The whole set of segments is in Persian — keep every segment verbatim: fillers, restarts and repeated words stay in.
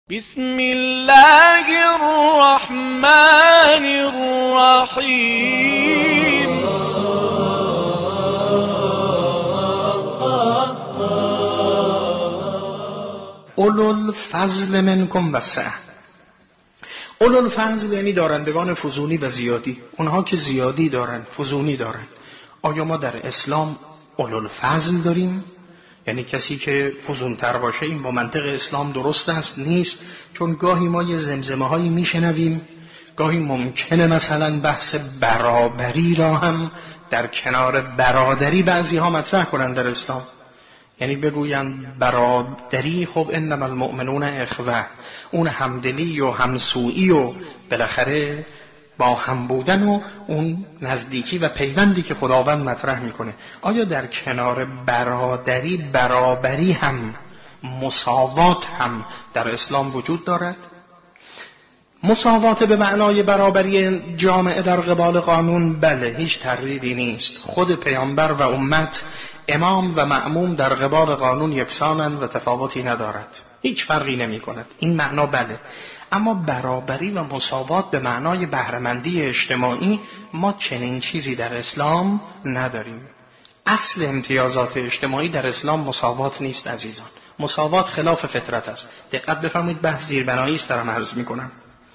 بسم الله الرحمن الرحیم. اولوالفضل منکم و سعه. اولوالفضل یعنی دارندگان فزونی و زیادی، اونها که زیادی دارن، فزونی دارن. آیا ما در اسلام اولوالفضل داریم؟ یعنی کسی که فزونتر باشه. این با منطق اسلام درست است؟ نیست. چون گاهی ما یه زمزمه هایی میشنویم، گاهی ممکنه مثلا بحث برابری را هم در کنار برادری بعضی ها مطرح کنن در اسلام. یعنی بگویند برادری، خب انما المؤمنون اخوه، اون همدلی و همسویی و بالاخره با هم بودن و اون نزدیکی و پیوندی که خداوند مطرح میکنه. آیا در کنار برادری برابری هم، مساوات هم در اسلام وجود دارد؟ مساوات به معنای برابری جامعه در قبال قانون، بله، هیچ تردیدی نیست. خود پیامبر و امت، امام و مأموم در قبال قانون یکسانند و تفاوتی ندارد، هیچ فرقی نمی کند. این معنا بله. اما برابری و مساوات به معنای بهره‌مندی اجتماعی، ما چنین چیزی در اسلام نداریم. اصل امتیازات اجتماعی در اسلام مساوات نیست عزیزان. مساوات خلاف فطرت است. دقت بفرمایید، بحث زیربنایی است دارم عرض میکنم.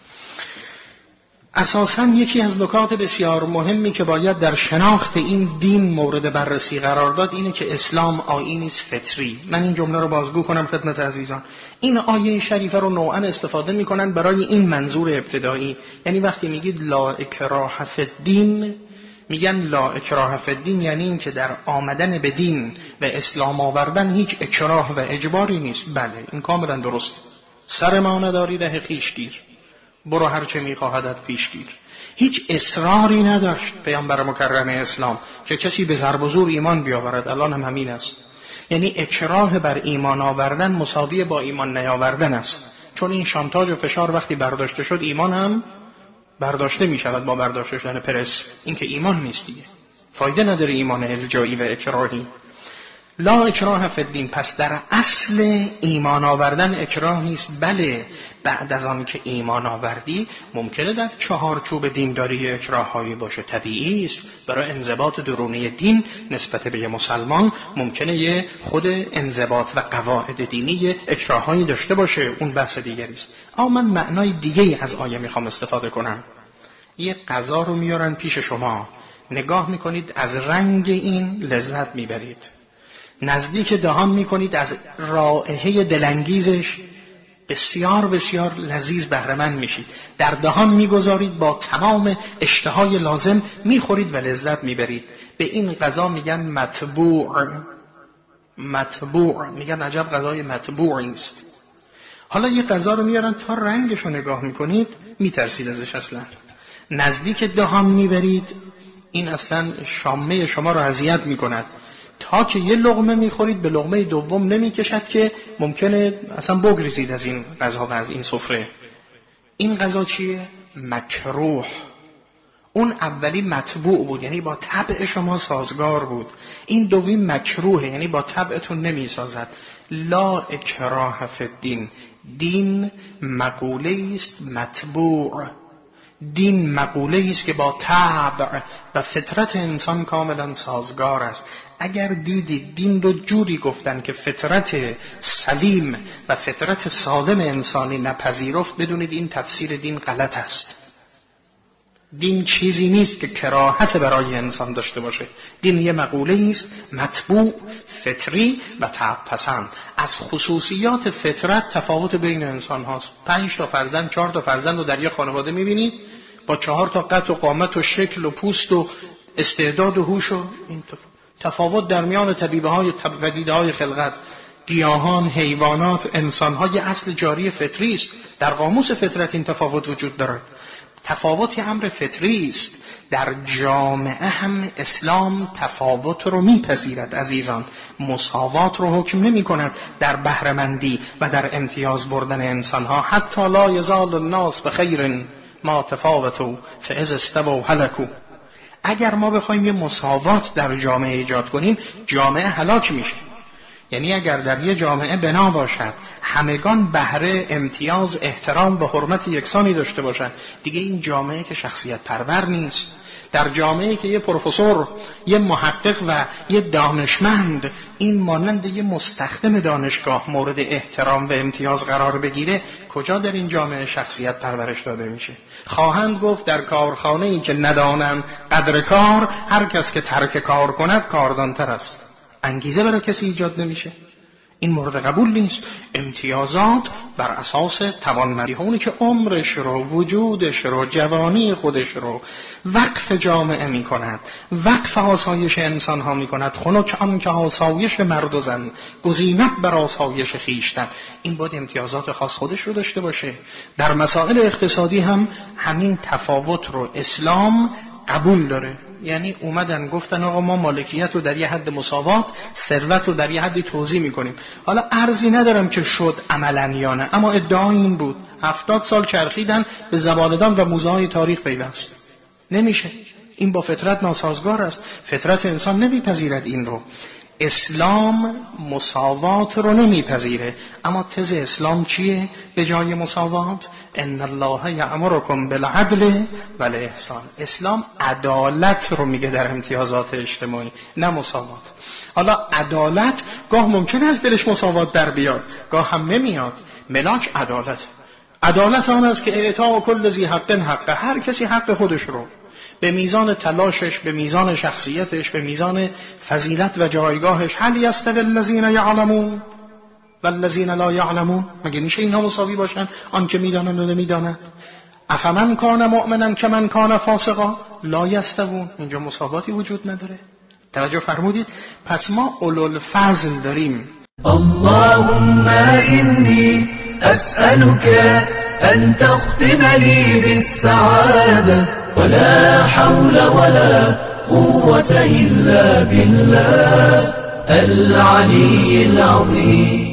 اساساً یکی از نکات بسیار مهمی که باید در شناخت این دین مورد بررسی قرار داد اینه که اسلام آیینی است فطری. من این جمله رو بازگو کنم خدمت عزیزان. این آیه شریفه رو نوعاً استفاده میکنن برای این منظور ابتدایی. یعنی وقتی میگید لا اکراه فی الدین، میگن لا اکراه فی الدین یعنی این که در آمدن به دین و اسلام آوردن هیچ اکراه و اجباری نیست. بله، این کاملا درست. سر ما نداری ره خویش گیر، برو هر چه میخواهدت پیش گیر. هیچ اصراری نداشت پیامبر مکرم اسلام که کسی به ضرب و زور ایمان بیاورد. الان هم همین است. یعنی اکراه بر ایمان آوردن مساوی با ایمان نیاوردن است. چون این شانتاژ و فشار وقتی برداشته شد، ایمان هم برداشته میشود با برداشته شدن پرس. این که ایمان نیست دیگه، فایده نداره ایمان الجایی و اکراهی. لا اکراه فی الدین، پس در اصل ایمان آوردن اکراه نیست. بله، بعد از آن که ایمان آوردی ممکنه در چهارچوب دینداری اکراه هایی باشه، طبیعی است. برای انضباط درونی دین نسبت به مسلمان ممکنه یه خود انضباط و قواعد دینی اکراه هایی داشته باشه، اون بحث دیگری است. اما من معنای دیگه‌ای از آیه میخوام استفاده کنم. یه غذا رو میارن پیش شما، نگاه میکنید از رنگ این لذت میبرید، نزدیک دهان میکنید از رائحه دلانگیزش بسیار بسیار لذیذ بهره‌مند میشید، در دهان میگذارید، با تمام اشتهای لازم میخورید و لذت میبرید. به این غذا میگن مطبوع. مطبوع میگن عجب غذای مطبوعی است. حالا یه غذا رو میارن، تا رنگش رو نگاه میکنید میترسید ازش، اصلا نزدیک دهان میبرید، این اصلا شامه شما رو اذیت میکند. تا که یه لقمه میخورید به لقمه دوم نمیکشد که ممکنه اصلا بگریزید از این غذا و از این سفره. این غذا چیه؟ مکروه. اون اولی مطبوع بود، یعنی با طبع شما سازگار بود. این دومی مکروه، یعنی با طبعتون نمیسازد. لا اکراه فی الدین، دین مقوله است مطبوع. دین مقوله است که با طبع و فطرت انسان کاملا سازگار است. اگر دیدید دین رو جوری گفتن که فطرت سلیم و فطرت سالم انسانی نپذیرفت، بدونید این تفسیر دین غلط است. دین چیزی نیست که کراهت برای انسان داشته باشه. دین یه مقوله است مطبوع، فطری و طبع پسند. از خصوصیات فطرت تفاوت بین انسان هاست. پنج تا فرزند، چهار تا فرزند رو در یک خانواده میبینید با چهار تا قد و قامت و شکل و پوست و استعداد و هوش و این تفاوت در میان طبیعه های پدیده های خلقت، گیاهان، حیوانات، انسان های اصل جاری فطری است. در قاموس فطرت این تفاوت وجود دارد. تفاوت امر فطری است. در جامعه هم اسلام تفاوت رو میپذیرد عزیزان، مساوات رو حکم نمی کند در بهره‌مندی و در امتیاز بردن انسان ها. حتی لا یزال الناس بخیر ما تفاوتوا فاذا استووا هلكوا. اگر ما بخوایم یه مساوات در جامعه ایجاد کنیم، جامعه هلاک میشه. یعنی اگر در یه جامعه بنا باشد همگان بهره، امتیاز، احترام و حرمت یکسانی داشته باشند، دیگه این جامعه که شخصیت پرور نیست. در جامعه‌ای که یه پروفسور، یه محقق و یه دانشمند این مانند یه مستخدم دانشگاه مورد احترام و امتیاز قرار بگیره، کجا در این جامعه شخصیت پرورش داده میشه؟ خواهند گفت در کارخانه‌ای که ندانند قدر کار، هر کس که ترک کار کند کاردانتر است. انگیزه برای کسی ایجاد نمیشه. این مورد قبول نیست. امتیازات بر اساس توانمندی، اونی که عمرش رو، وجودش رو، جوانی خودش رو وقف جامعه می کند، وقف آسایش انسان ها می کند، خنک آن که آسایش مرد و زن گزینت بر آسایش خیشتن. این باید امتیازات خاص خودش رو داشته باشه. در مسائل اقتصادی هم همین تفاوت رو اسلام قبول داره. یعنی اومدن گفتن آقا ما مالکیت رو در یه حد مساوات، ثروت رو در یه حدی توزیع میکنیم. حالا ارزی ندارم که شد عملاً یا نه، اما ادعا این بود. هفتاد سال چرخیدن، به زبانه‌دان و موزه‌های تاریخ پیوست. نمیشه. این با فطرت ناسازگار است. فطرت انسان نمیپذیرد این رو. اسلام مساوات رو نمیپذیره. اما تز اسلام چیه به جای مساوات؟ ان الله یأمرکم بالعدل والاحسان. اسلام عدالت رو میگه در امتیازات اجتماعی، نه مساوات. حالا عدالت گاه ممکن است دلش مساوات در بیاد، گاه هم نمیاد. ملاک عدالت. عدالت آن است که اعطاء کل ذی حق حق، هر کسی حق خودش رو به میزان تلاشش، به میزان شخصیتش، به میزان فضیلت و جایگاهش. هل یستوی الذین یعلمون والذین لا یعلمون؟ مگه میشه اینها مساوی باشن؟ آن که میدانند و نمیدانند. افمن کان مؤمنا کمن کان فاسقا لا یستوون. اینجا مساواتی وجود نداره. توجه فرمودید؟ پس ما اولوالفضل داریم. اللهم انی اسألك ان تختم لی بالسعادة ولا حول ولا قوة إلا بالله العلي العظيم.